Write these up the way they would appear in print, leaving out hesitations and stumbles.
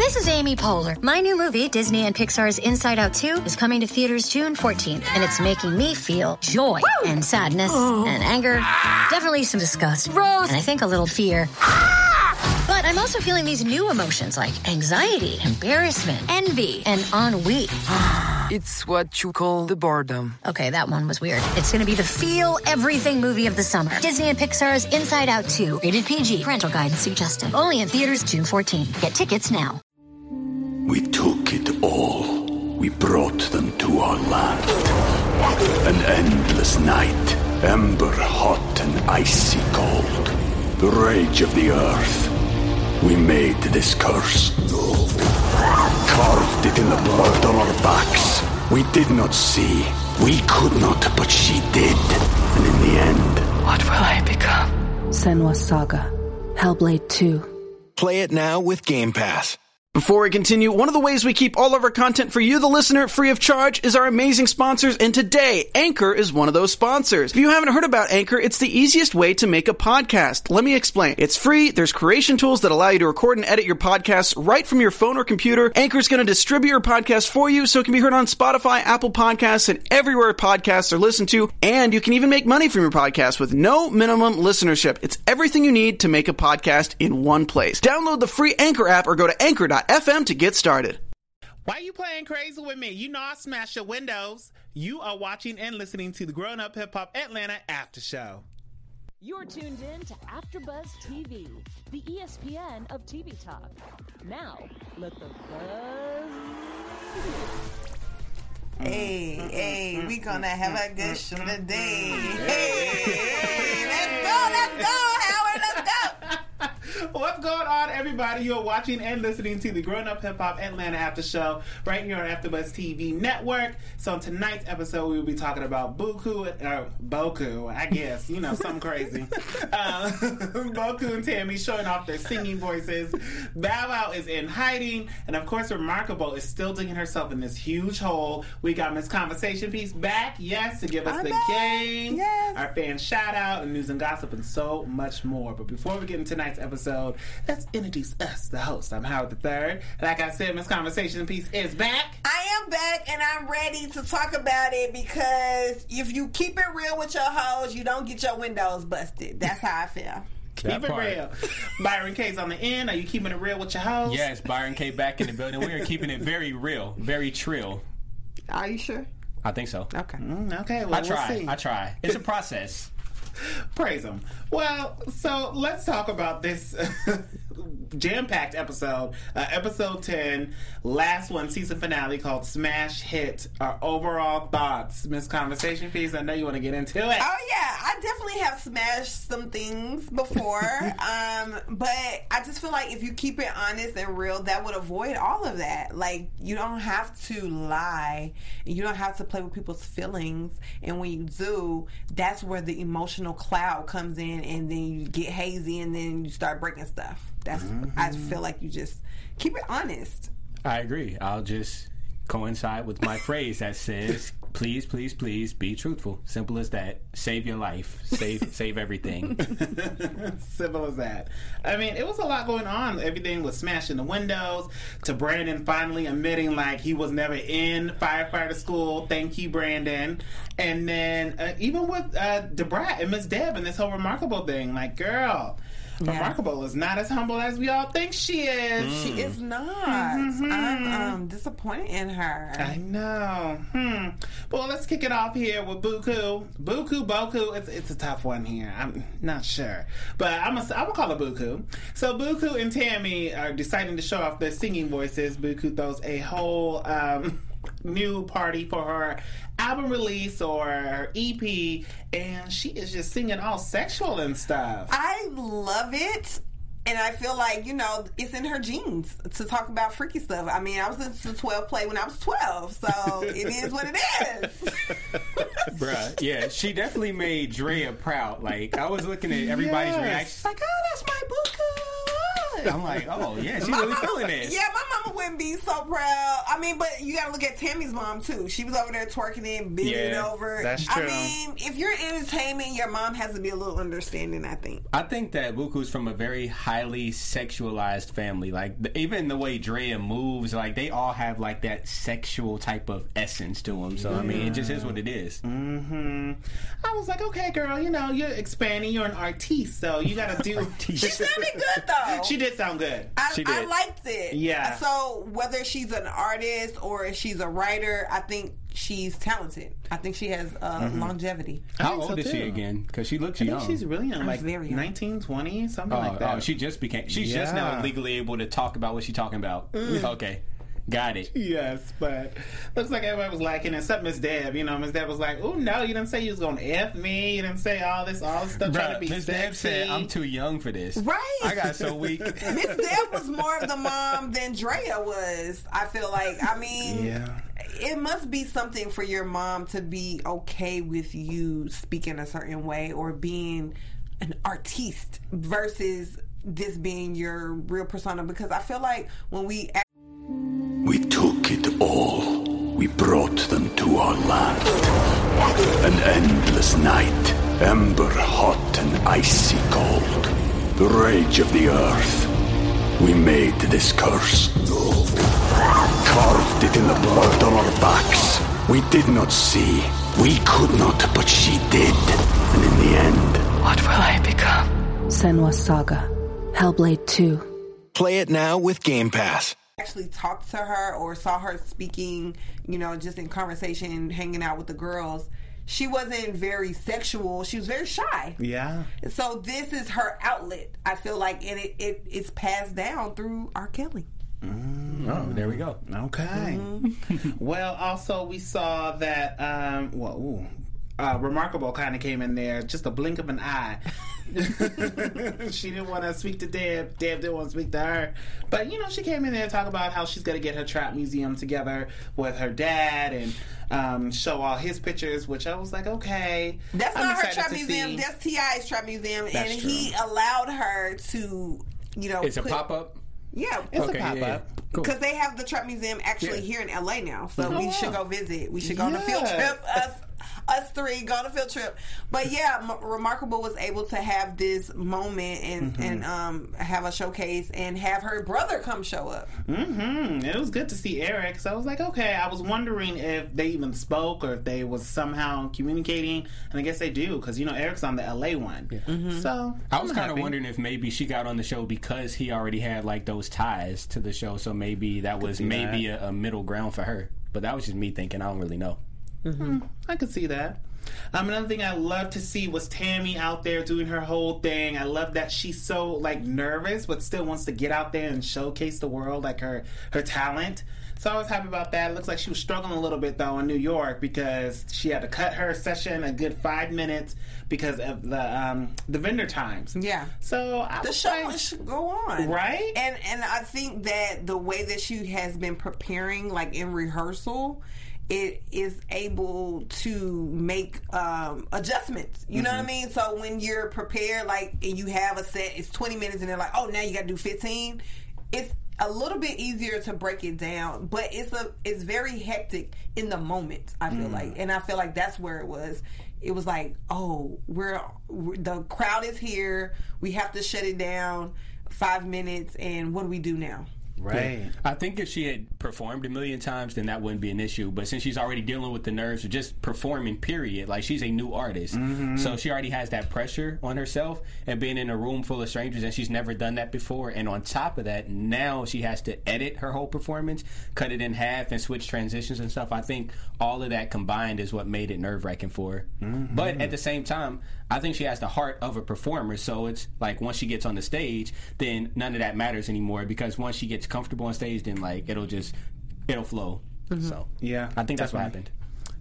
This is Amy Poehler. My new movie, Disney and Pixar's Inside Out 2, is coming to theaters June 14th, and it's making me feel joy and sadness and anger, definitely some disgust, and I think a little fear. But I'm also feeling these new emotions like anxiety, embarrassment, envy, and ennui. It's what you call the boredom. Okay, that one was weird. It's going to be the feel everything movie of the summer. Disney and Pixar's Inside Out 2. Rated PG. Parental guidance suggested. Only in theaters June 14th. Get tickets now. We took it all. We brought them to our land. An endless night. Ember hot and icy cold. The rage of the earth. We made this curse. Carved it in the blood on our backs. We did not see. We could not, but she did. And in the end... What will I become? Senua's Saga. Hellblade 2. Play it now with Game Pass. Before we continue, one of the ways we keep all of our content for you, the listener, free of charge is our amazing sponsors, and today, Anchor is one of those sponsors. If you haven't heard about Anchor, it's the easiest way to make a podcast. Let me explain. It's free, there's creation tools that allow you to record and edit your podcasts right from your phone or computer. Anchor's going to distribute your podcast for you so it can be heard on Spotify, Apple Podcasts, and everywhere podcasts are listened to, and you can even make money from your podcast with no minimum listenership. It's everything you need to make a podcast in one place. Download the free Anchor app or go to anchor.fm to get started. Why you playing crazy with me? You know I smash your windows. You are watching and listening to the Grown Up Hip Hop Atlanta After Show. You're tuned in to AfterBuzz TV, the ESPN of TV talk. Now, let the buzz begin. Hey, we gonna have a good show today. Hey, let's go, Howard, let's go. What's going on, everybody? You're watching and listening to the Grown Up Hip Hop Atlanta After Show right here on AfterBuzz TV Network. So in tonight's episode, we will be talking about Boku, I guess, you know, something crazy. Boku and Tammy showing off their singing voices. Bow Wow is in hiding, and of course, Remarkable is still digging herself in this huge hole. We got Miss Conversation Piece back, yes, to give us the game, our fan shout out, and news and gossip, and so much more. But before we get into tonight's episode, let's introduce us, the host. I'm Howard III. Like I said, Miss Conversation Piece is back. I am back, and I'm ready to talk about it because if you keep it real with your hoes, you don't get your windows busted. That's how I feel. Keep it real. Byron K's on the end. Are you keeping it real with your hoes? Yes, Byron K back in the building. We are keeping it very real, very trill. Are you sure? I think so. Okay. Okay, well, we'll see. I try. It's a process. Praise him. Well, so let's talk about this jam-packed episode. Episode 10, last one, season finale, called Smash Hit. Our overall thoughts. Miss Conversation Piece, I know you want to get into it. Oh, yeah. I definitely have smashed some things before. But I just feel like if you keep it honest and real, that would avoid all of that. Like, you don't have to lie. And you don't have to play with people's feelings. And when you do, that's where the emotional cloud comes in, and then you get hazy, and then you start breaking stuff. That's I feel like you just keep it honest. I agree. I'll just coincide with my phrase that says, please, please, please be truthful. Simple as that. Save your life. Save everything. Simple as that. I mean, it was a lot going on. Everything was smashing the windows, to Brandon finally admitting like he was never in firefighter school. Thank you, Brandon. And then even with Debrat and Miss Deb and this whole Remarkable thing, like, girl, Remarkable is not as humble as we all think she is. She is not. I'm disappointed in her. I know. Well, let's kick it off here with Boku. Boku. It's a tough one here. I'm not sure, but I'm gonna call it Boku. So Boku and Tammy are deciding to show off their singing voices. Boku throws a whole new party for her album release or her EP, and she is just singing all sexual and stuff. I love it. And I feel like, you know, it's in her genes to talk about freaky stuff. I mean, I was listening to 12 Play when I was 12, so it is what it is. Bruh, yeah, she definitely made Drea proud. Like, I was looking at everybody's reactions, like, oh, that's my Boku. I'm like, oh, yeah, she's really feeling this. Yeah, my mama wouldn't be so proud. I mean, but you gotta look at Tammy's mom too. She was over there twerking and bending over. That's true. I mean, if you're entertainment, your mom has to be a little understanding, I think. I think that Buku's from a very highly sexualized family. Like, even the way Drea moves, like, they all have, like, that sexual type of essence to them. So, I mean, it just is what it is. Mm-hmm. I was like, okay, girl, you know, you're expanding. You're an artiste, so you gotta do... She sounded good, though. She did sound good. I liked it. Yeah. So, whether she's an artist or she's a writer, I think she's talented. I think she has longevity. How old is she again? Because she looks young. I think she's really young, like very young. 19, 20, something like that. Oh, she just became... She's just now legally able to talk about what she's talking about. Okay. Got it. Yes, but looks like everybody was liking it. Except Miss Deb. You know, Miss Deb was like, "Oh no, you didn't say you was gonna F me. You didn't say all this stuff trying to be Miss Deb said, I'm too young for this. Right. I got so weak. Miss Deb was more of the mom than Drea was. I feel like. I mean, it must be something for your mom to be okay with you speaking a certain way or being an artiste versus this being your real persona. Because I feel like when we took it all. We brought them to our land. An endless night, ember hot and icy cold. The rage of the earth. We made this curse. Carved it in the blood on our backs. We did not see. We could not, but she did. And in the end... What will I become? Senua's Saga. Hellblade 2. Play it now with Game Pass. Actually talked to her or saw her speaking, you know, just in conversation, hanging out with the girls, she wasn't very sexual. She was very shy. Yeah. So this is her outlet, I feel like, and it's passed down through R. Kelly. Oh, there we go. Okay. Well, also we saw that Remarkable kind of came in there, just a blink of an eye. She didn't want to speak to Deb. Deb didn't want to speak to her. But, you know, she came in there and talk about how she's going to get her trap museum together with her dad and show all his pictures, which I was like, okay. That's not her trap museum. That's T.I.'s trap museum. That's and true. He allowed her to, you know. It's a pop-up? Yeah. It's a pop-up. Because they have the trap museum actually here in L.A. now. So we should go visit. We should go on a field trip. Us three go on a field trip. But yeah, Remarkable was able to have this moment and have a showcase and have her brother come show up. It was good to see Eric. So I was like, okay. I was wondering if they even spoke or if they was somehow communicating. And I guess they do because, you know, Eric's on the LA one. Yeah. So I was kind of wondering if maybe she got on the show because he already had like those ties to the show. So maybe that was maybe a middle ground for her. But that was just me thinking. I don't really know. I could see that. Another thing I love to see was Tammy out there doing her whole thing. I love that she's so like nervous, but still wants to get out there and showcase the world, like her talent. So I was happy about that. It looks like she was struggling a little bit though in New York because she had to cut her session a good 5 minutes because of the vendor times. Yeah. So the show should go on, right? And I think that the way that she has been preparing, like in rehearsal, it is able to make adjustments. You know what I mean? So when you're prepared, like, and you have a set, it's 20 minutes, and they're like, oh, now you got to do 15. It's a little bit easier to break it down, but it's very hectic in the moment, I feel like. And I feel like that's where it was. It was like, oh, the crowd is here. We have to shut it down 5 minutes, and what do we do now? Right. Yeah. I think if she had performed a million times, then that wouldn't be an issue. But since she's already dealing with the nerves of just performing, period, like she's a new artist. So she already has that pressure on herself and being in a room full of strangers, and she's never done that before. And on top of that, now she has to edit her whole performance, cut it in half, and switch transitions and stuff. I think all of that combined is what made it nerve-wracking for her. But at the same time, I think she has the heart of a performer. So it's like once she gets on the stage, then none of that matters anymore, because once she gets comfortable on stage, then like it'll flow. So yeah, I think that's what happened.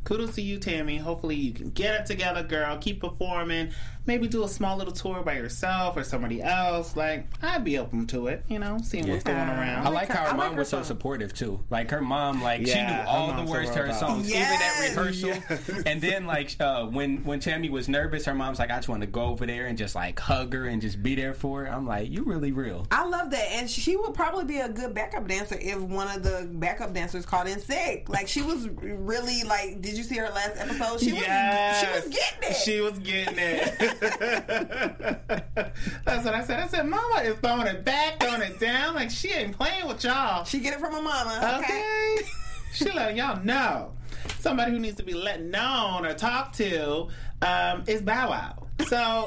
kudos to you, Tammy. Hopefully you can get it together, girl. Keep performing. Maybe do a small little tour by yourself or somebody else. Like, I'd be open to it, you know, seeing what's going around. I like how her mom was so supportive, too. Like, her mom, like, she knew all the words to her songs, even at rehearsal. And then, like, when Tammy was nervous, her mom's like, I just want to go over there and just, like, hug her and just be there for her. I'm like, you really real. I love that. And she would probably be a good backup dancer if one of the backup dancers called in sick. Like, she was really, like, did you see her last episode? She was getting it. She was getting it. That's what I said. I said, Mama is throwing it back, throwing it down. Like, she ain't playing with y'all. She get it from her mama. Okay. She letting y'all know. Somebody who needs to be let known or talked to is Bow Wow. So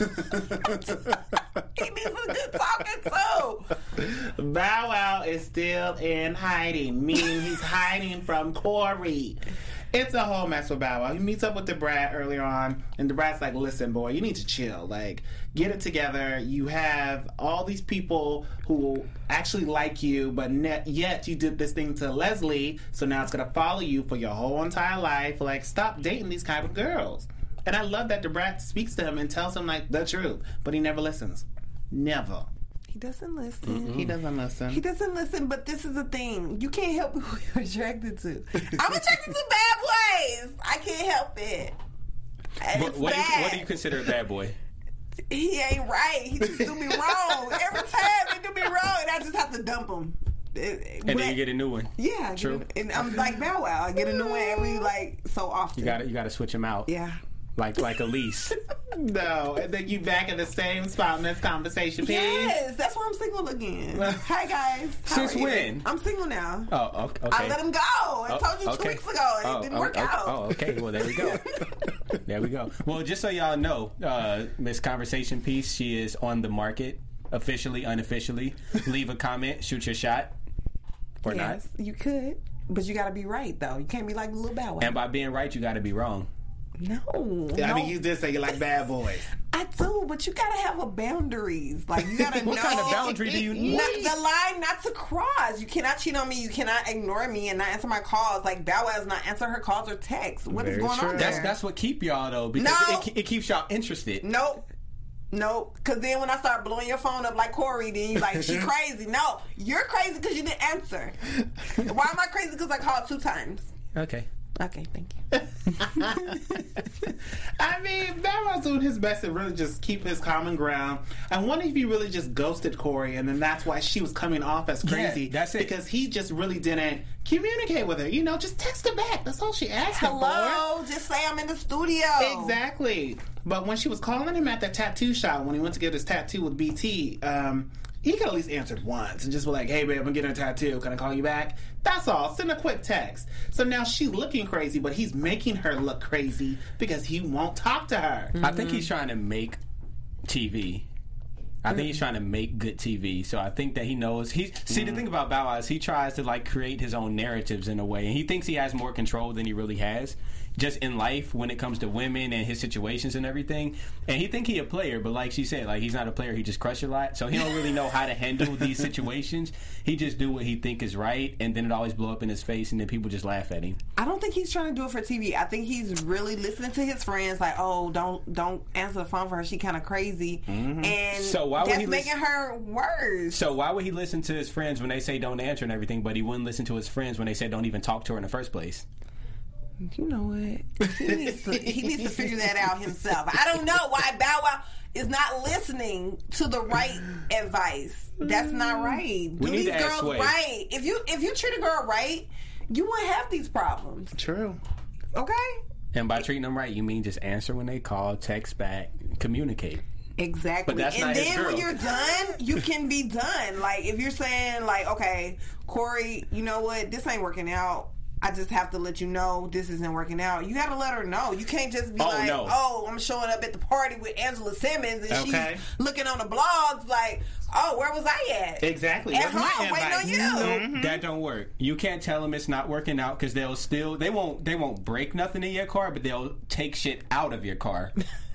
he needs a good talking too. Bow Wow is still in hiding, meaning he's hiding from Corey. It's a whole mess with Bow Wow. He meets up with DeBrat earlier on, and DeBrat's like, listen, boy, you need to chill. Like, get it together. You have all these people who actually like you, but yet you did this thing to Leslie, so now it's going to follow you for your whole entire life. Like, stop dating these kind of girls. And I love that DeBrat speaks to him and tells him, like, the truth, but he never listens. Never. He doesn't listen. Mm-mm. He doesn't listen. He doesn't listen, but this is the thing. You can't help who you're attracted to. I'm attracted to bad boys. I can't help it. What do you consider a bad boy? He ain't right. He just do me wrong. Every time they do me wrong, and I just have to dump him. And then you get a new one. Yeah. True. And I'm like Bow Wow. I get a new one every, like, so often. You got to switch him out. Yeah. Like Elise. No, and then you back in the same spot in this conversation, please. Yes, that's why I'm single again. Hi, guys. Since when? I'm single now. Oh, okay. I let him go. I told you 2 weeks ago. It didn't work out. Oh, okay. Well, there we go. There we go. Well, just so y'all know, Miss Conversation Piece, she is on the market, officially, unofficially. Leave a comment, shoot your shot, or not. Yes, you could. But you got to be right, though. You can't be like Lil Bow Wow. And by being right, you got to be wrong. No. I mean, you did say you like bad boys. I do, but you gotta have a boundaries. Like, you gotta know. What kind of boundary do you need? The line not to cross. You cannot cheat on me. You cannot ignore me and not answer my calls. Like, Bow Wow does not answer her calls or texts. What is going on there? That's what keep y'all, though, because it keeps y'all interested. Nope. Because then when I start blowing your phone up like Corey, then you're like, she crazy. No, you're crazy because you didn't answer. Why am I crazy? Because I called 2 times. Okay, thank you. I mean, Bow Wow's doing his best to really just keep his common ground. I wonder if he really just ghosted Corey, and then that's why she was coming off as crazy. Yeah, that's it. Because he just really didn't communicate with her. You know, just text her back. That's all she asked him for. Hello, just say I'm in the studio. Exactly. But when she was calling him at that tattoo shop, when he went to get his tattoo with BT, he could at least answered once and just be like, hey, babe, I'm getting a tattoo. Can I call you back? That's all. Send a quick text. So now she's looking crazy, but he's making her look crazy because he won't talk to her. I think he's trying to make TV. I think he's trying to make good TV. So I think that he knows. The thing about Bow Wow is he tries to, like, create his own narratives in a way. And he thinks he has more control than he really has. Just in life when it comes to women and his situations and everything. And he think he a player, but like she said, like, he's not a player, he just crush a lot. So he don't really know how to handle these situations. He just do what he think is right, and then it always blow up in his face, and then people just laugh at him. I don't think he's trying to do it for TV. I think he's really listening to his friends, like, oh, don't answer the phone for her, she kind of crazy. Mm-hmm. And so why would that's making her worse. So why would he listen to his friends when they say don't answer and everything, but he wouldn't listen to his friends when they said don't even talk to her in the first place? You know what? He needs to figure that out himself. I don't know why Bow Wow is not listening to the right advice. That's not right. Do these girls right. If you treat a girl right, you wouldn't have these problems. True. Okay? And by treating them right, you mean just answer when they call, text back, communicate. Exactly. But that's not his girl. When you're done, you can be done. Like, if you're saying, like, okay, Corey, you know what? This ain't working out. I just have to let you know this isn't working out. You got to let her know. You can't just be I'm showing up at the party with Angela Simmons and she's looking on the blogs like, oh, where was I at? Exactly. At home, waiting on you. Mm-hmm. That don't work. You can't tell them it's not working out because they won't break nothing in your car, but they'll take shit out of your car.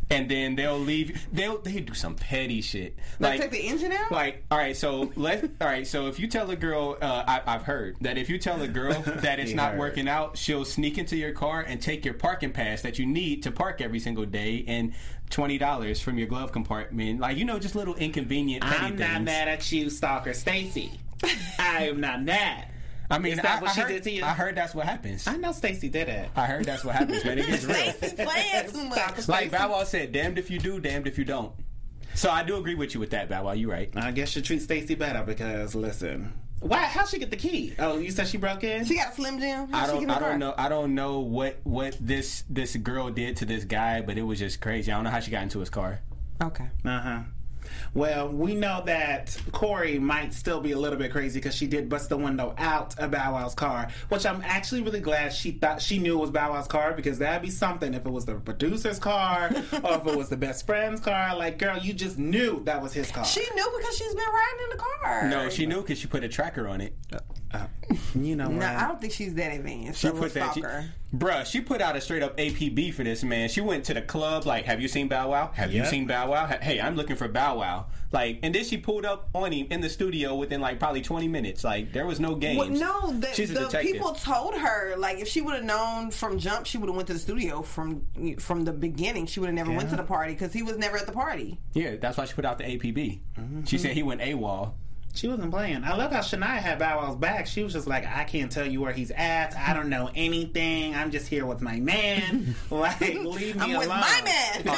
And then they'll leave. They do some petty shit. Like take the engine out. Like, all right, so if you tell a girl, I've heard that if you tell a girl that it's not working out, she'll sneak into your car and take your parking pass that you need to park every single day and $20 from your glove compartment. Like, just little inconvenient petty things. I'm not mad at you, stalker Stacy. I am not mad. I mean, I heard that's what happens. I know Stacey did it. I heard that's what happens, man. It gets real. Stacey's playing too much. Like Bow Wow said, damned if you do, damned if you don't. So I do agree with you with that, Bow Wow. You're right. I guess you treat Stacey better because, listen. Why? How'd she get the key? Oh, you said she broke in? She got a Slim Jim. I don't know what this girl did to this guy, but it was just crazy. I don't know how she got into his car. Okay. Well, we know that Corey might still be a little bit crazy because she did bust the window out of Bow Wow's car, which I'm actually really glad she thought she knew it was Bow Wow's car, because that'd be something if it was the producer's car or if it was the best friend's car. Like, girl, you just knew that was his car. She knew because she's been riding in the car. No, she knew because she put a tracker on it. You know what? No, I don't think she's that advanced. She put that. Bruh, she put out a straight up APB for this, man. She went to the club, like, have you seen Bow Wow? Have you seen Bow Wow? Hey, I'm looking for Bow Wow. Like, and then she pulled up on him in the studio within, like, probably 20 minutes. Like, there was no games. Well, no, she's a the detective. people told her, like, if she would have known from jump, she would have went to the studio from the beginning. She would have never went to the party because he was never at the party. Yeah, that's why she put out the APB. Mm-hmm. She said he went AWOL. She wasn't playing. I love how Shania had Bow Wow's back. She was just like, I can't tell you where he's at. I don't know anything. I'm just here with my man. Like, leave me alone. I'm with my man.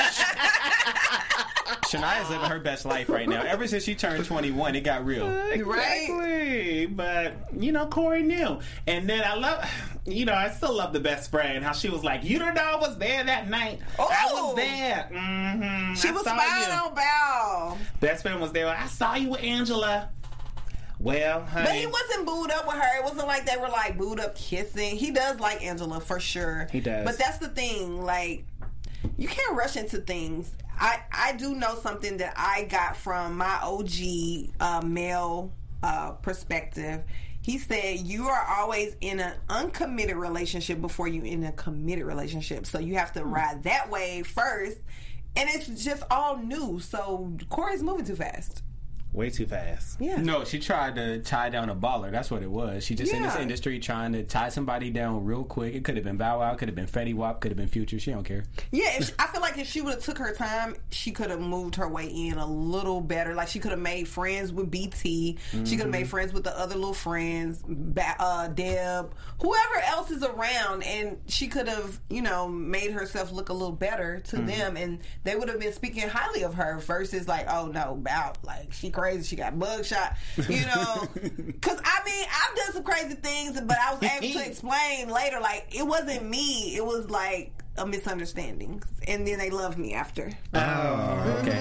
Shania's living her best life right now. Ever since she turned 21, it got real. Exactly. But, Corey knew. And then I still love the best friend. How she was like, you don't know I was there that night. Oh. I was there. Mm-hmm. She was spying on Bow. Best friend was there. I saw you with Angela. Well, honey. But he wasn't booed up with her. It wasn't like they were like booed up kissing. He does like Angela for sure. He does. But that's the thing. Like, you can't rush into things. I do know something that I got from my OG male perspective. He said you are always in an uncommitted relationship before you in a committed relationship. So you have to ride that wave first. And it's just all new. So Corey's moving too fast. Way too fast. Yeah. No, she tried to tie down a baller. That's what it was. She just in this industry trying to tie somebody down real quick. It could have been Bow Wow, could have been Fetty Wap, could have been Future. She don't care. Yeah, I feel like if she would have took her time, she could have moved her way in a little better. Like, she could have made friends with BT. Mm-hmm. She could have made friends with the other little friends, Deb, whoever else is around, and she could have, made herself look a little better to them, and they would have been speaking highly of her versus like, oh no, Bow, like, she crazy, she got bug shot, because I've done some crazy things, but I was able to explain later, like, it wasn't me, it was like a misunderstanding, and then they loved me after. Oh, okay.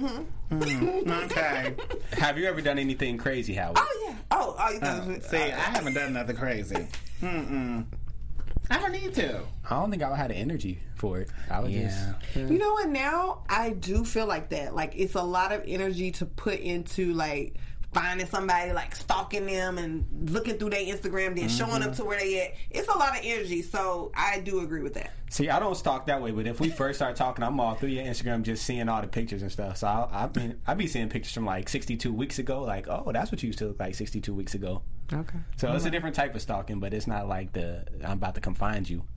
Okay. Have you ever done anything crazy, Howard? Oh yeah. You thought see, I haven't done nothing crazy. I don't need to. I don't think I would have the energy for it. I would just. You know what? Now I do feel like that. Like, it's a lot of energy to put into, like, finding somebody, like, stalking them and looking through their Instagram, then showing up to where they at. It's a lot of energy, so I do agree with that. See, I don't stalk that way, but if we first start talking, I'm all through your Instagram just seeing all the pictures and stuff. So I be seeing pictures from like 62 weeks ago, like, oh, that's what you used to look like 62 weeks ago. Okay. So it's a different type of stalking, but it's not like I'm about to come find you.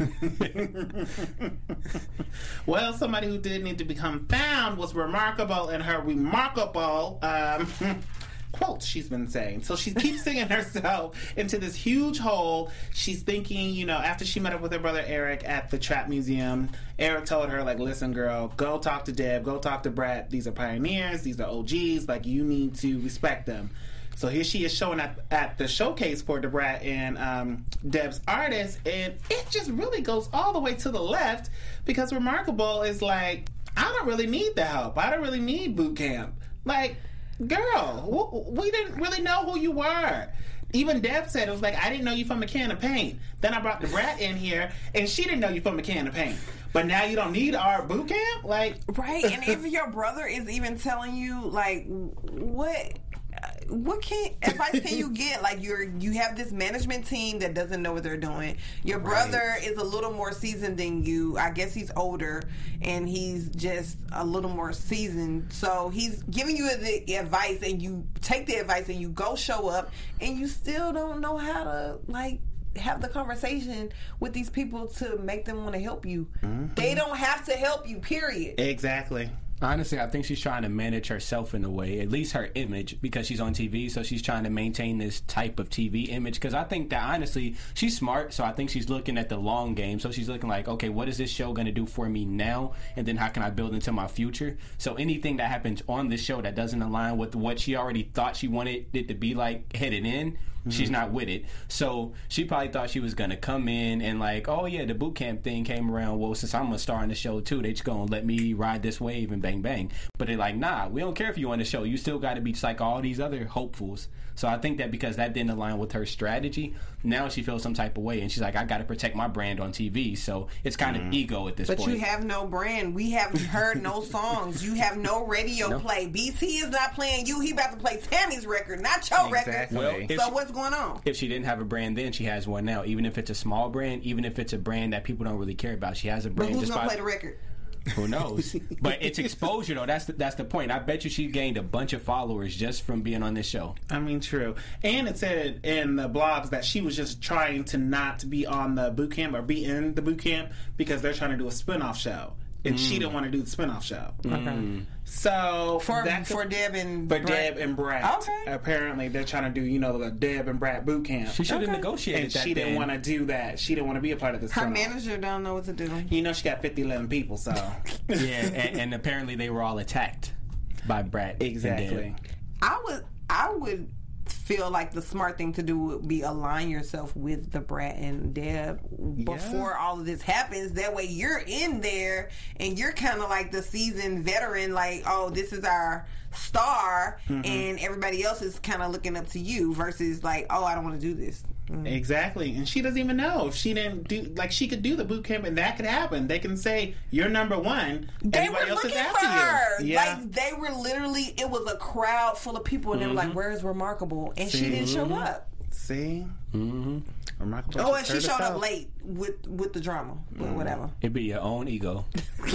Well, somebody who did need to become found was Remarkable in her remarkable quotes she's been saying. So she keeps singing herself into this huge hole. She's thinking, after she met up with her brother Eric at the Trap Museum, Eric told her, like, listen, girl, go talk to Deb, go talk to Brett. These are pioneers, these are OGs, like, you need to respect them. So here she is showing at the showcase for Debrat and Deb's artist, and it just really goes all the way to the left, because Remarkable is like, I don't really need the help. I don't really need boot camp. Like, girl, we didn't really know who you were. Even Deb said, it was like, I didn't know you from a can of paint. Then I brought Debrat in here, and she didn't know you from a can of paint. But now you don't need our boot camp? Like, right, and if your brother is even telling you, like, what... what advice can you get? Like you have this management team that doesn't know what they're doing. Your brother is a little more seasoned than you. I guess he's older and he's just a little more seasoned. So he's giving you the advice, and you take the advice and you go show up, and you still don't know how to have the conversation with these people to make them want to help you. Mm-hmm. They don't have to help you, period. Exactly. Honestly, I think she's trying to manage herself in a way, at least her image, because she's on TV, so she's trying to maintain this type of TV image. Because I think that, honestly, she's smart, so I think she's looking at the long game. So she's looking like, okay, what is this show going to do for me now? And then how can I build into my future? So anything that happens on this show that doesn't align with what she already thought she wanted it to be like headed in, she's not with it. So she probably thought she was going to come in and like, oh yeah, the boot camp thing came around. Well, since I'm going to star in the show too, they just going to let me ride this wave and bang, bang. But they're like, nah, we don't care if you're on the show. You still got to be just like all these other hopefuls. So I think that because that didn't align with her strategy, now she feels some type of way. And she's like, I got to protect my brand on TV. So it's kind of ego at this point. But you have no brand. We haven't heard no songs. You have no radio play. BT is not playing you. He about to play Tammy's record, not your record. Well, so what's going on? If she didn't have a brand then, she has one now. Even if it's a small brand, even if it's a brand that people don't really care about, she has a brand. But who's going to play the record? Who knows? But it's exposure, though. That's the point. I bet you she gained a bunch of followers just from being on this show. I mean, true. And it said in the blogs that she was just trying to not be on the boot camp or be in the boot camp because they're trying to do a spinoff show. And she didn't want to do the spinoff show. Okay. So for Deb and Deb and Brat. Okay. Apparently they're trying to do, the Deb and Brat boot camp. She should have negotiated and that. She didn't want to do that. She didn't want to be a part of this. Her manager don't know what to do. She got 11 people, so yeah, and apparently they were all attacked by Brat. Exactly. I would feel like the smart thing to do would be align yourself with the Brat and Deb before all of this happens. That way you're in there and you're kind of like the seasoned veteran, like, oh, this is our star, and everybody else is kind of looking up to you versus like, oh, I don't want to do this. Exactly. And she doesn't even know if she didn't do, like, she could do the boot camp and that could happen. They can say you're number one. They were else looking is after for her. You. Yeah. Like, they were literally, it was a crowd full of people and they were like, where's Remarkable? And she didn't show up. See? Remarkable. Oh, and she showed up late with the drama. But whatever. It'd be your own ego.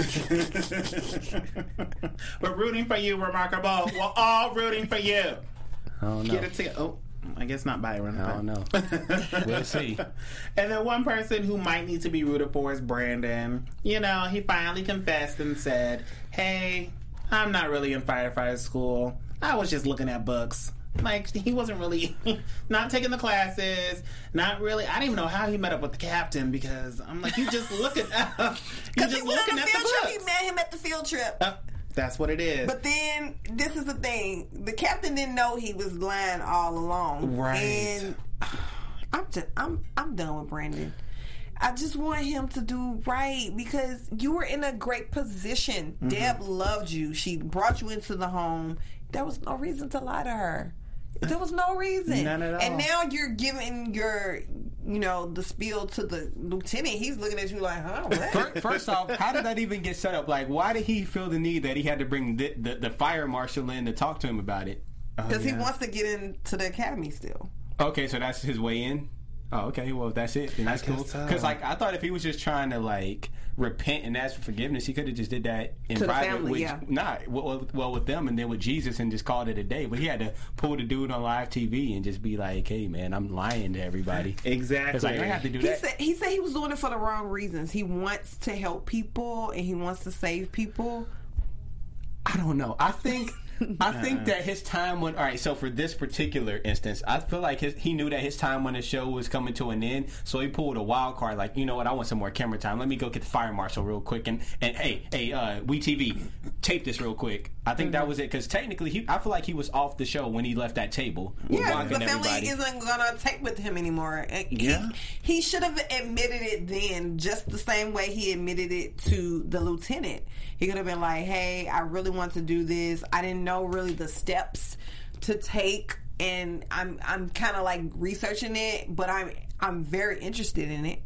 We're rooting for you, Remarkable. We're all rooting for you. I don't know. Get it together. Oh. I guess not Byron. I don't know. We'll see. And then one person who might need to be rooted for is Brandon. He finally confessed and said, hey, I'm not really in firefighter school. I was just looking at books. Like, he wasn't really not taking the classes, not really. I didn't even know how he met up with the captain because I'm like, you just looking at because he went on the field trip. He met him at the field trip. That's what it is. But then, this is the thing. The captain didn't know he was lying all along. Right. And I'm done with Brandon. I just want him to do right because you were in a great position. Deb loved you. She brought you into the home. There was no reason to lie to her. There was no reason. None at all. And now you're giving your, the spiel to the lieutenant. He's looking at you like, huh? What? First off, how did that even get set up? Like, why did he feel the need that he had to bring the fire marshal in to talk to him about it? Because he wants to get into the academy still. Okay, so that's his way in? Oh, okay. Well, if that's it, then that's cool. Because, I thought if he was just trying to, repent and ask for forgiveness, he could have just did that in private. Family, with them and then with Jesus and just called it a day. But he had to pull the dude on live TV and just be like, hey, man, I'm lying to everybody. Exactly. I have to do that. He said he was doing it for the wrong reasons. He wants to help people and he wants to save people. I don't know. I think that his time when... All right, so for this particular instance, I feel like he knew that his time when the show was coming to an end, so he pulled a wild card, like, you know what, I want some more camera time. Let me go get the fire marshal real quick, and hey, WeTV, tape this real quick. I think that was it, because technically, I feel like he was off the show when he left that table. Yeah, because the family isn't going to tape with him anymore. He should have admitted it then, just the same way he admitted it to the lieutenant. He could have been like, hey, I really want to do this. I didn't know really the steps to take, and I'm kind of like researching it, but I'm very interested in it.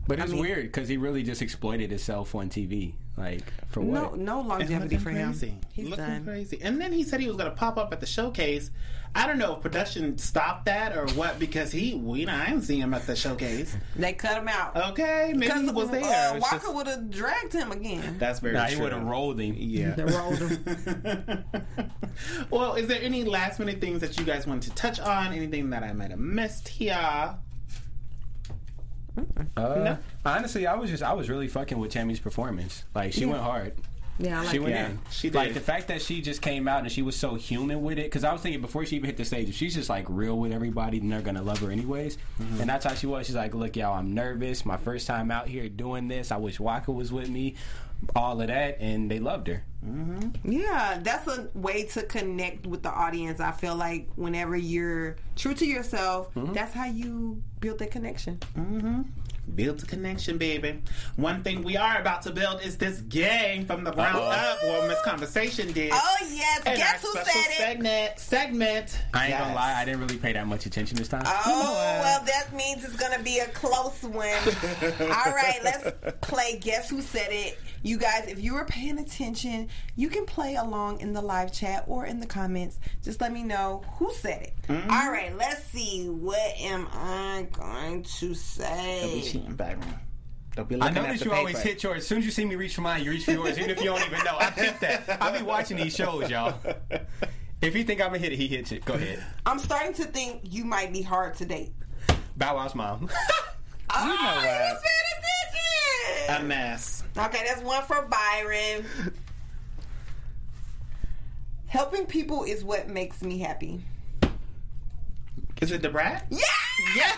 But it's weird because he really just exploited himself on TV. Like, for what? No longevity for him. He's looking crazy. And then he said he was going to pop up at the showcase. I don't know if production stopped that or what, because I didn't see him at the showcase. They cut him out. Okay, maybe he was there. Walker would have dragged him again. That's very true. He would have rolled him. Yeah. They rolled him. Well, is there any last minute things that you guys want to touch on? Anything that I might have missed here? No. Honestly, I was really fucking with Tammy's performance. Like, she went hard. Yeah, I like she went that. in. She did. Like, the fact that she just came out and she was so human with it, because I was thinking before she even hit the stage, if she's just like real with everybody, then they're gonna love her anyways. And that's how she was. She's like, look, y'all, I'm nervous. My first time out here doing this. I wish Waka was with me. All of that, and they loved her. Yeah, that's a way to connect with the audience. I feel like whenever you're true to yourself, that's how you build that connection. Build a connection, baby. One thing we are about to build is this game from the ground up. Well, Miss Conversation did. Oh, yes. And Guess who said it? Segment. I ain't gonna lie, I didn't really pay that much attention this time. Oh, well, that means it's going to be a close one. All right, let's play Guess Who Said It. You guys, if you were paying attention, you can play along in the live chat or in the comments. Just let me know who said it. All right, let's see. What am I going to say? Don't be cheating, Byron. Don't be I looking at notice the you paper. always hit yours. As soon as you see me reach for mine, you reach for yours, even if you don't even know. I think that. I be watching these shows, y'all. If you think I'm going to hit it, he hits it. Go ahead. I'm starting to think you might be hard to date. Bow Wow's mom. You know what? He was paying attention. A mess. Okay, that's one for Byron. Helping people is what makes me happy. Is it the brat? Yeah! Yes!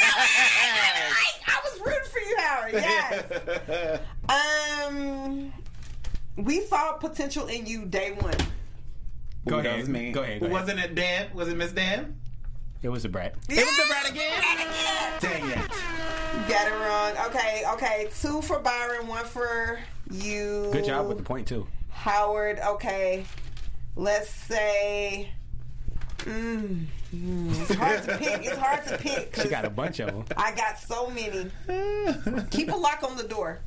I was rooting for you, Howard. Yes. We saw potential in you day one. Go That ahead. was me. Go ahead. Wasn't it Deb? Was it Miss Deb? It was a brat. It was the brat again? Dang it. You got it wrong. Okay. 2 for Byron, 1 for you. Good job with the point, too. Howard, okay. Let's say... It's hard to pick. She got a bunch of them. I got so many. Keep a lock on the door.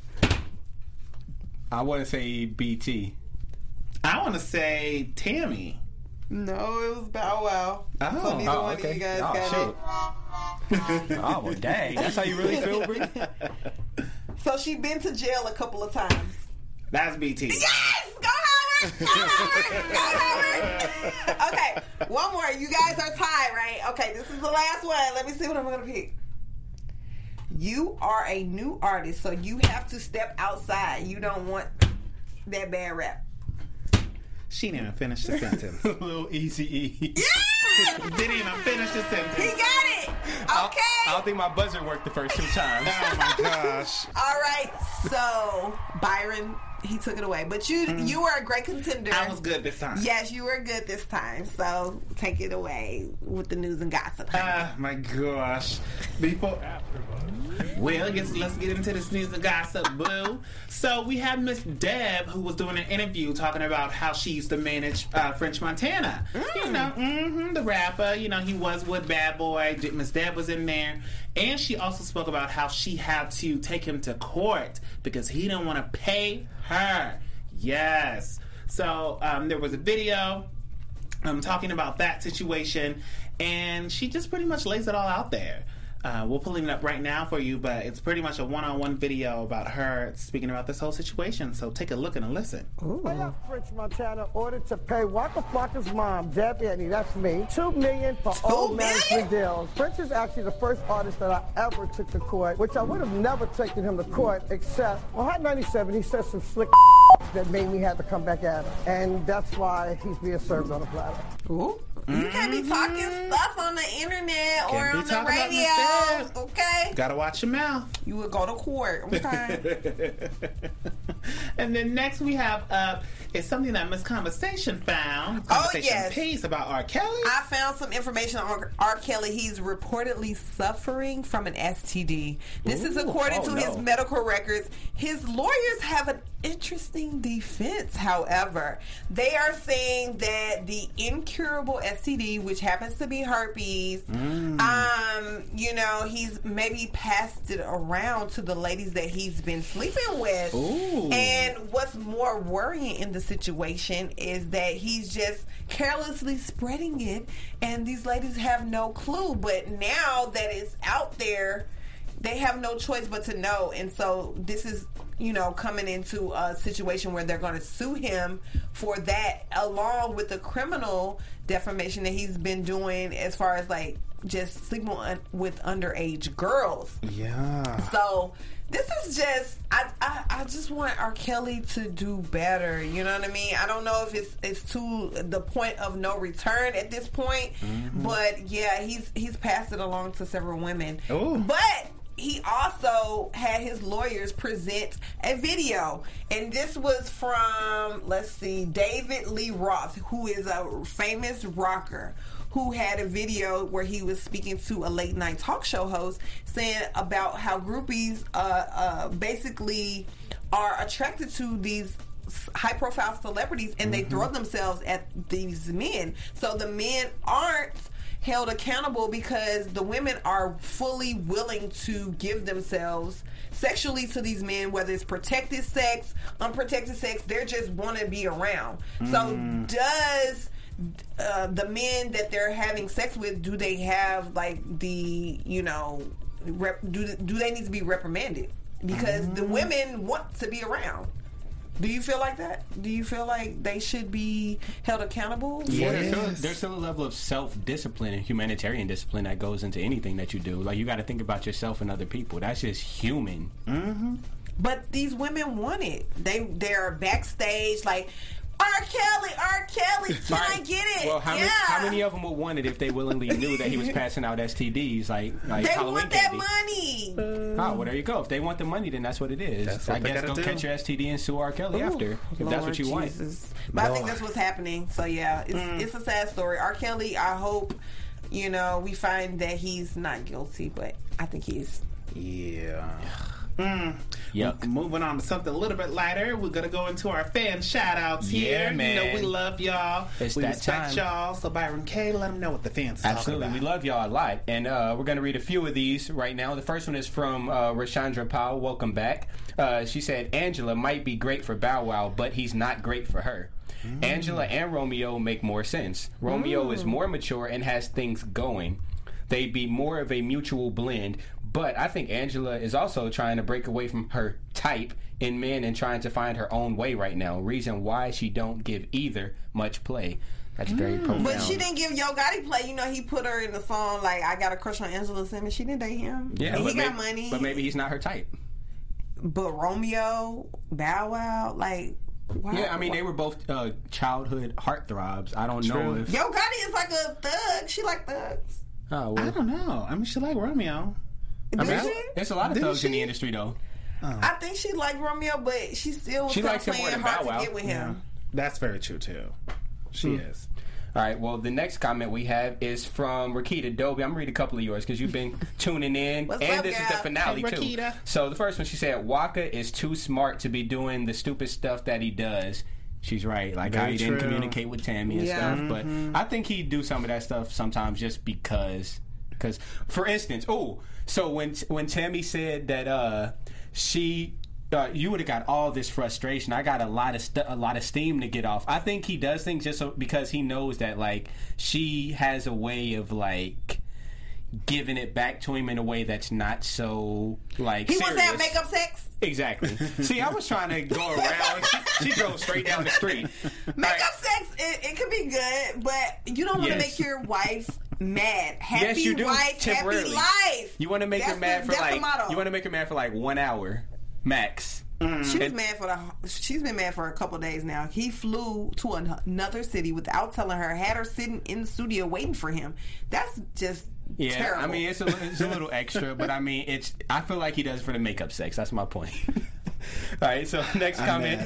I want to say BT. I want to say Tammy. No, it was Bow Wow. Oh. So neither one of you guys got it. Oh, well, dang. That's how you really feel, Brie? So she been to jail a couple of times. That's BT. Yes! Go Howard! Go Howard! Okay, one more. You guys are tied, right? Okay, this is the last one. Let me see what I'm going to pick. You are a new artist, so you have to step outside. You don't want that bad rap. She didn't even finish the sentence. Little Eazy-E. Yes! Didn't even finish the sentence. He got it! Okay. I don't think my buzzer worked the first 2 times. Oh my gosh. All right, so Byron, he took it away. But you were a great contender. I was good this time. Yes, you were good this time. So take it away with the news and gossip. Ah, my gosh. Well, let's get into this news and gossip, boo. So we have Miss Deb, who was doing an interview talking about how she used to manage French Montana. You know, the rapper. You know, he was with Bad Boy. Miss Deb was in there. And she also spoke about how she had to take him to court because he didn't want to pay her. Yes. So there was a video talking about that situation, and she just pretty much lays it all out there. We'll pull it up right now for you, but it's pretty much a one-on-one video about her speaking about this whole situation. So take a look and a listen. French Montana ordered to pay Waka Flocka's mom, Deb Annie, that's me, $2 million for old management deals. French is actually the first artist that I ever took to court, which I would have never taken him to court, except on Hot 97, he said some slick that made me have to come back at him. And that's why he's being served on a platter. Ooh. You can't be talking stuff on the internet or on the radio. Okay? Gotta watch your mouth. You would go to court. Okay. And then next we have is something that Miss Conversation found. Conversation piece about R. Kelly. I found some information on R. Kelly. He's reportedly suffering from an STD. This is according to his medical records. His lawyers have an interesting defense, however. They are saying that the incurable STD, which happens to be herpes, you know, he's maybe passed it around to the ladies that he's been sleeping with. Ooh. And what's more worrying in the situation is that he's just carelessly spreading it, and these ladies have no clue. But now that it's out there, they have no choice but to know. And so this is, you know, coming into a situation where they're going to sue him for that, along with the criminal defamation that he's been doing as far as, like, just sleeping with underage girls. Yeah. So this is just, I just want R. Kelly to do better. You know what I mean? I don't know if it's to the point of no return at this point, but yeah, he's passed it along to several women. Ooh. But he also had his lawyers present a video, and this was from, let's see, David Lee Roth, who is a famous rocker, who had a video where he was speaking to a late night talk show host, saying about how groupies basically are attracted to these high profile celebrities, and they throw themselves at these men. So the men aren't held accountable because the women are fully willing to give themselves sexually to these men, whether it's protected sex, unprotected sex, they just want to be around. So does the men that they're having sex with, do they have, like, the, you know, do they need to be reprimanded? Because the women want to be around. Do you feel like that? Do you feel like they should be held accountable? Yeah, there's still a level of self-discipline and humanitarian discipline that goes into anything that you do. Like, you got to think about yourself and other people. That's just human. But these women want it. They're backstage like, R. Kelly, can I get it? Well, how many of them would want it if they willingly knew that he was passing out STDs like they Halloween want that candy? money. Oh, well, there you go. If they want the money, then that's what it is. I guess go catch your STD and sue R. Kelly after, if that's what you want. But I think that's what's happening. So yeah, it's a sad story. R. Kelly, I hope, you know, we find that he's not guilty, but I think he is. Yeah. Yuck. Moving on to something a little bit lighter, we're gonna go into our fan shout outs here. Man. You know, we love y'all. It's we that respect time. y'all. So Byron K, let them know what the fans are Absolutely. talking We about. love y'all a lot. And we're going to read a few of these right now. The first one is from Rashandra Powell. Welcome back. She said, Angela might be great for Bow Wow, but he's not great for her. Angela and Romeo make more sense. Romeo is more mature and has things going. They'd be more of a mutual blend. But I think Angela is also trying to break away from her type in men and trying to find her own way right now. Reason why she don't give either much play. That's very profound. But she didn't give Yo Gotti play. You know, he put her in the song like, I got a crush on Angela Simmons. She didn't date him. Yeah, and but he got money. But maybe he's not her type. But Romeo, Bow Wow, like... Wow. Yeah, I mean, they were both childhood heartthrobs. I don't know if... Yo Gotti is like a thug. She like thugs. Oh, well. I don't know. I mean, she like Romeo. I mean, she? there's a lot of Didn't thugs in she? the industry, though. I think she liked Romeo, but she still was She kind likes of him more playing than hard Bow Wow. to get with him. That's very true, too. She is. All right, well, the next comment we have is from Rakita Dobie. I'm going to read a couple of yours because you've been tuning in. What's and up, this is girl? the finale, Hey, too. Rakita. So the first one, she said, Waka is too smart to be doing the stupid stuff that he does. She's right. Like how Very he didn't true. communicate with Tammy and Yeah. stuff. But I think he'd do some of that stuff sometimes just because. Because, for instance, so when Tammy said that she... you would have got all this frustration. I got a lot of steam to get off. I think he does things just so, because he knows that like she has a way of like giving it back to him in a way that's not so like He serious. wants to have makeup sex. Exactly. See, I was trying to go around. She drove straight down the street. Makeup sex, it could be good, but you don't want to Yes. make your wife mad. Happy Yes, you do. wife, Temporarily. happy life. You want to make her mad for that's like the motto. you want to make her mad for like 1 hour max. She was mad she's been mad for a couple of days now. He flew to another city without telling her, had her sitting in the studio waiting for him. That's just Yeah, terrible. I mean it's a little extra, but I mean I feel like he does it for the makeup sex. That's my point. All right, so next comment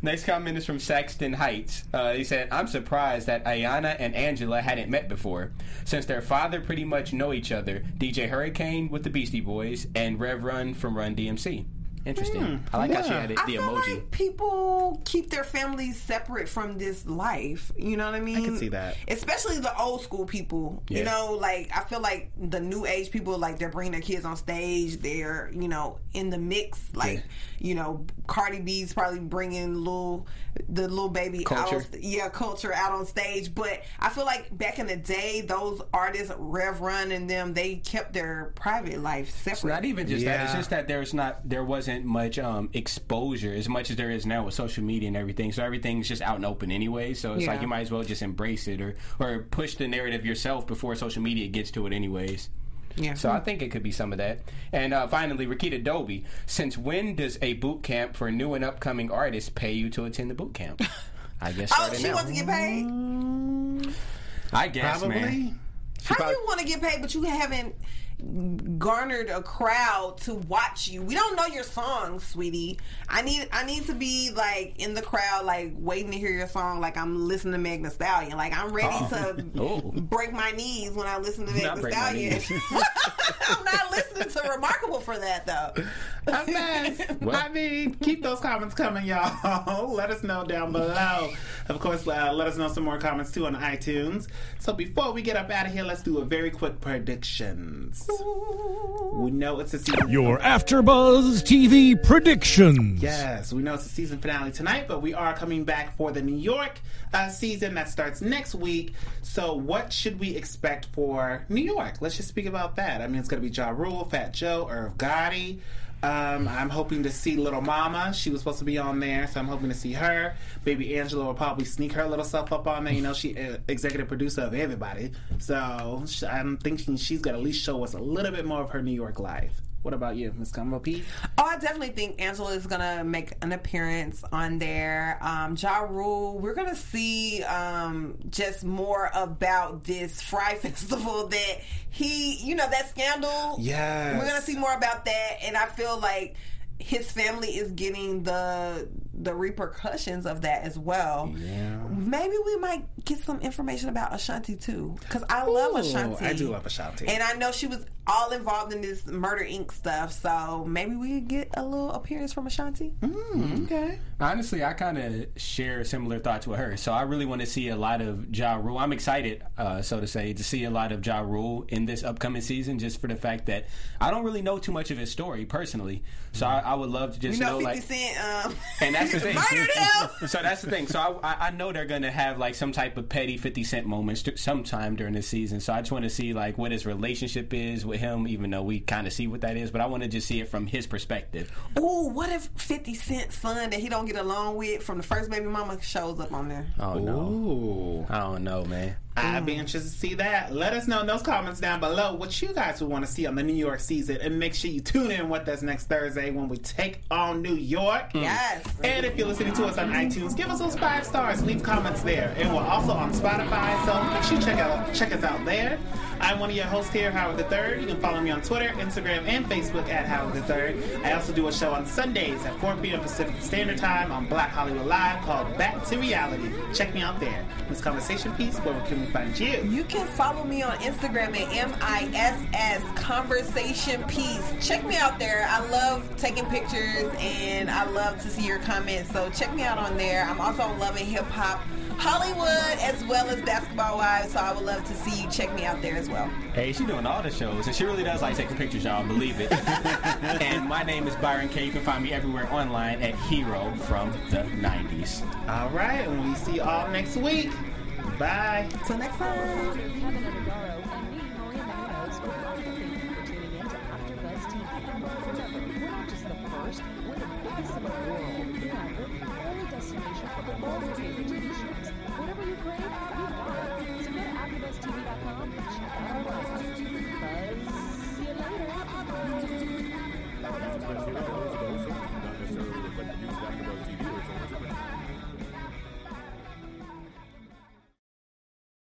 is from Saxton Heights. He said, "I'm surprised that Ayana and Angela hadn't met before, since their father pretty much know each other. DJ Hurricane with the Beastie Boys and Rev Run from Run DMC." Interesting. I like how she added the emoji. Like people keep their families separate from this life. You know what I mean? I can see that. Especially the old school people. Yeah. You know, like I feel like the new age people, like they're bringing their kids on stage. They're, you know, in the mix. Like, you know, Cardi B's probably bringing the little baby culture. Culture out on stage. But I feel like back in the day, those artists, Rev Run and them, they kept their private life separate. It's not even just that. It's just that there wasn't much exposure as much as there is now with social media and everything. So everything's just out and open anyway. So it's like you might as well just embrace it or push the narrative yourself before social media gets to it anyways. Yeah. So I think it could be some of that. And finally, Rakita Dobie, since when does a boot camp for new and upcoming artists pay you to attend the boot camp? I guess she wants to get paid? I guess, probably. Man. How do you want to get paid, but you haven't garnered a crowd to watch you? We don't know your songs, sweetie. I need to be like in the crowd, like waiting to hear your song, like I'm listening to Meg Thee Stallion. Like I'm ready to break my knees when I listen to Meg Thee Stallion. I'm not listening to Remarkable for that though. A mess. I mean, keep those comments coming, y'all. Let us know down below. Of course, let us know some more comments too on iTunes. So before we get up out of here, let's do a very quick predictions. We know it's a season. Your AfterBuzz TV predictions. Yes, we know it's a season finale tonight, but we are coming back for the New York season that starts next week. So what should we expect for New York? Let's just speak about that. I mean, it's going to be Ja Rule, Fat Joe, Irv Gotti. I'm hoping to see Little Mama. She was supposed to be on there, so I'm hoping to see her. Baby Angela will probably sneak her little self up on there. You know, she executive producer of everybody. So I'm thinking she's going to at least show us a little bit more of her New York life. What about you, Ms. Combo P? Oh, I definitely think Angela is going to make an appearance on there. Ja Rule, we're going to see just more about this Fry Festival that that scandal. Yes. We're going to see more about that, and I feel like his family is getting the repercussions of that as well. Yeah. Maybe we might get some information about Ashanti too, because I love Ashanti. I do love Ashanti, and I know she was all involved in this Murder Inc. stuff. So maybe we get a little appearance from Ashanti. Okay. Honestly, I kind of share similar thoughts with her. So I really want to see a lot of Ja Rule. I'm excited, so to say, to see a lot of Ja Rule in this upcoming season, just for the fact that I don't really know too much of his story personally. So I would love to just know 50 like Cent, and that's the thing. murdered him. So that's the thing. So I know they're going to have like some type of petty 50 Cent moments sometime during this season. So I just want to see like what his relationship is with him, even though we kind of see what that is. But I want to just see it from his perspective. Ooh, what if 50 Cent's son that he don't get along with from the first baby mama shows up on there? Oh no. Ooh. I don't know, man. I'd be interested to see that. Let us know in those comments down below what you guys would want to see on the New York season, and make sure you tune in with us next Thursday when we take on New York. Yes. And if you're listening to us on iTunes, give us those 5 stars. Leave comments there. And we're also on Spotify, so make sure you check us out there. I'm one of your hosts here, Howard III. You can follow me on Twitter, Instagram, and Facebook at Howard III. I also do a show on Sundays at 4 p.m. Pacific Standard Time on Black Hollywood Live called Back to Reality. Check me out there. This Conversation Piece, where can we find you? You can follow me on Instagram at MISS Conversation Piece. Check me out there. I love taking pictures and I love to see your comments. So check me out on there. I'm also on Love and Hip Hop Hollywood as well as Basketball Wives. So I would love to see you check me out there as well. Hey, she's doing all the shows, and she really does like taking pictures, y'all. Believe it. And my name is Byron K. You can find me everywhere online at Hero from the 90s. All right, and we see you all next week. Bye. Till next time.